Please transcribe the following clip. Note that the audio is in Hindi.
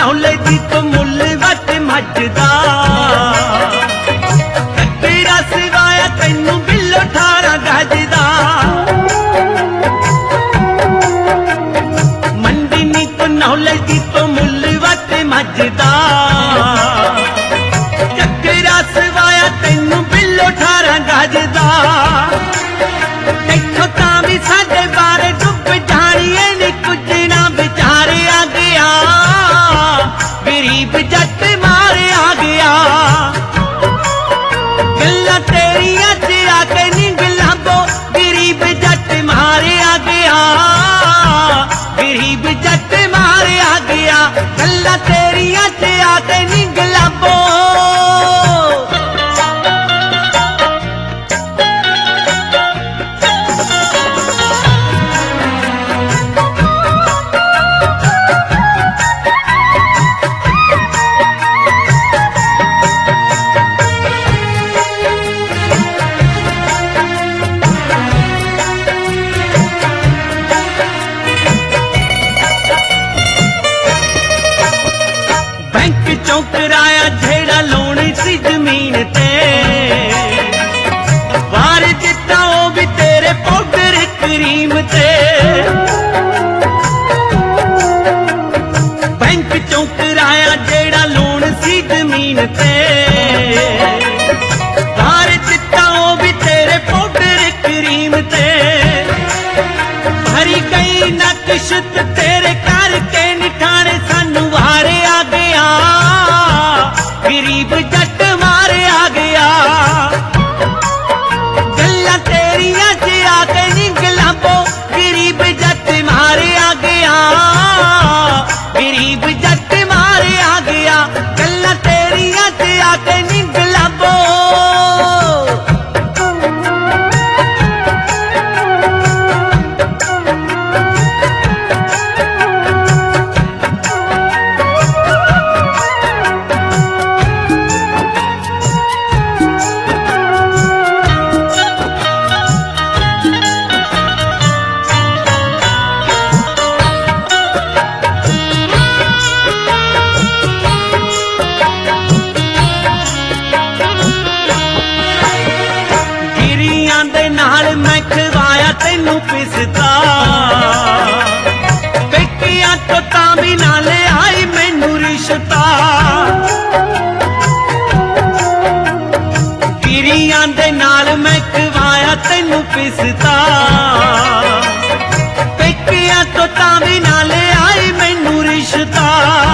नौले दी तो मुल वट मजदा तेरा सिवाया तैनू बिल्लो 18 गजदा मंडी नी तो नौले दी तो मुल वट मजदा चक्करा सिवाया तैनू बिल्लो 18 गजदा देखो तां साडे बारे डुब जानिए नी कुछ ना बेचारे आ गया गरीब जट मारे आ गया गल्ला तेरिया च आके नी गलाबो गरीब जट मारे आ गया गरीब जट मारे आ गया गल्ला तेरिया च आके नी गलाबो चौकराया झेड़ा लोनी सी जमीन ते वार जिता वो भी तेरे पाउडर क्रीम ते बैंक चौकराया झेड़ा लोन सी जमीन ते वार जिता वो भी तेरे पाउडर क्रीम ते भरी गई नक्शत तेरे करके निठाने सानू वारे आ गया गरीब जट मारे आ गया गल्ला तेरिया च आके नी गलाबो गरीब जट मारे आ गया गरीब जट मारे आ गया गल्ला तेरिया च आके नी गलाबो मैं खवाया तेनू पिसदा बेटिया तो तामी नाले आई मैनू रिश्ता गिरियां दे नाल मैं खवाया तेनू पिसदा बेटिया तो तामी नाले आई मैनू रिश्ता